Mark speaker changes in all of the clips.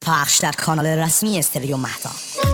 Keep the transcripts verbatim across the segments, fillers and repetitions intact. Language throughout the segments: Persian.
Speaker 1: پخش در کانال رسمی استودیو مهتاب.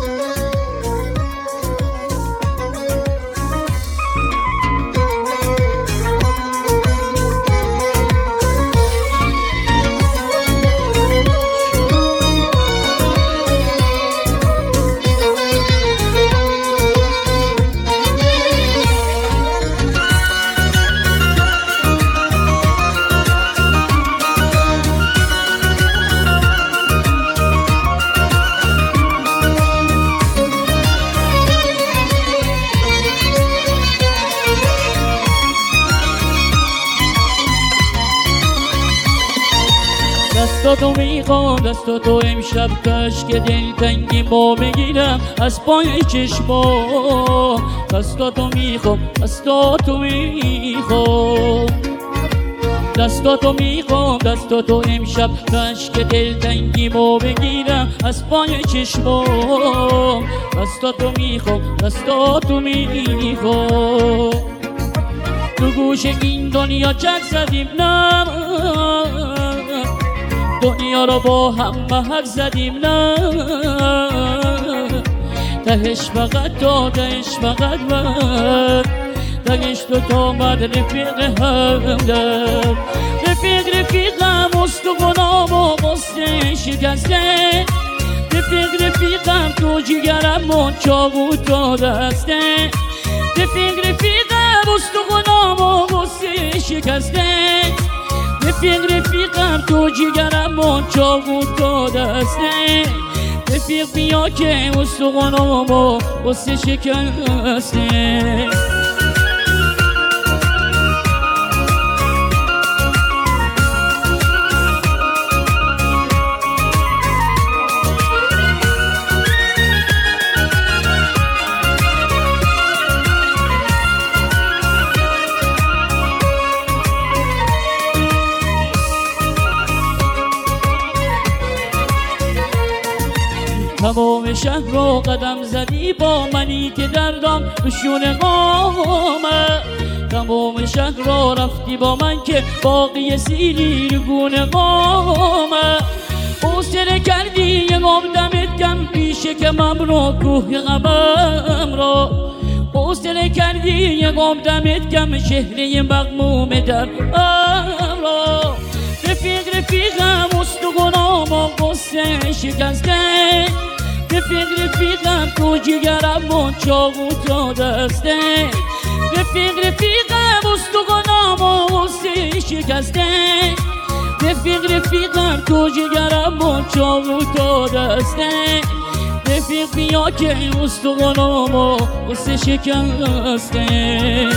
Speaker 2: دستاتو میخوام دستاتو امشب کاش که دلتنگی ما بگیرم از پای چشما. دستاتو میخوام دستاتو میخوام دستاتو میخوام دستاتو امشب کاش که دلتنگی ما بگیرم از پای چشما. دستاتو میخوام دستاتو میخوام تو گوش این دنیا چک زدیم نه دنیا رو با هم محک زدیم نه تهش فقط تو تهش فقط من تهش تو تا مد رفیق هم در رفیق رفیقم استخونام و قصه شکسته رفیق رفیقم تو جگرم و چاقو تو دسته رفیق رفیقم استخونام و قصه شکسته رفیق رفیقم تو جگرم و چاقو تو دسته رفیق بیا که استخونامو قصه شکسته. تمام شهر رو قدم زدی با منی که دردم بشون قامه تمام شهر رو رفتی با من که باقی سیری رگون قامه حوصله کردی یه قام دمت کم پیش کمم رو کوه غمم رو حوصله کردی یه قام دمت کم شهره مغموم در ام رو رفیق رفیقم استخونام و قصه شکسته رفیق رفیقم تو جگرم و چاقو تو دسته رفیق رفیقم استخونام و قصه شکسته رفیق رفیقم تو جگرم و چاقو تو دسته رفیق بیا که استخونام و قصه شکسته.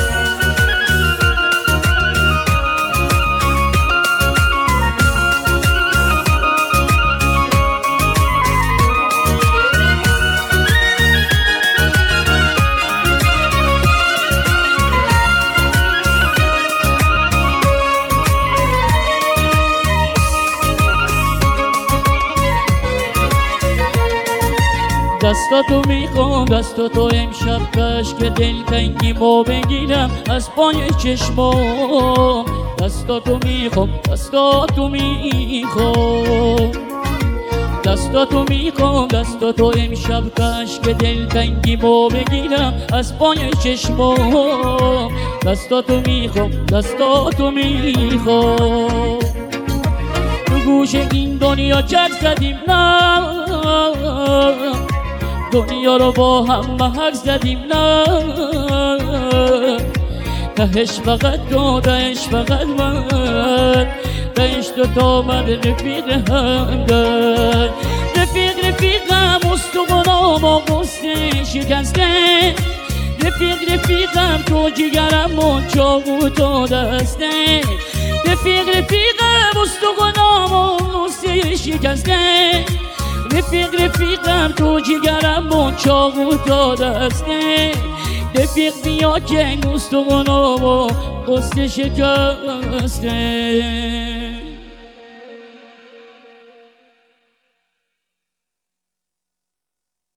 Speaker 2: دستاتو میخوام دستاتو امشب کاش که دلتنگی ما بگیرم از پای چشمام. دستاتو میخوام دستاتو میخوام دستاتو میخوام دستاتو امشب کاش که دلتنگی ما بگیرم از پای چشمام. دستاتو میخوام دستاتو میخوام تو گوش این دنیا چک زدیم نه دنیا رو با هم محک زدیم نه تهش فقط تو تهش فقط من تهش تو تا من رفیق هم در رفیق رفیقم استخونام و قصه شکسته رفیق رفیقم تو جگرم و چاقو تو دسته رفیق رفیقم استخونام و قصه شکسته رفیق رفیقم تو جگرم و چاقو تو دسته رفیق بیا که استخونامو قصه شکسته.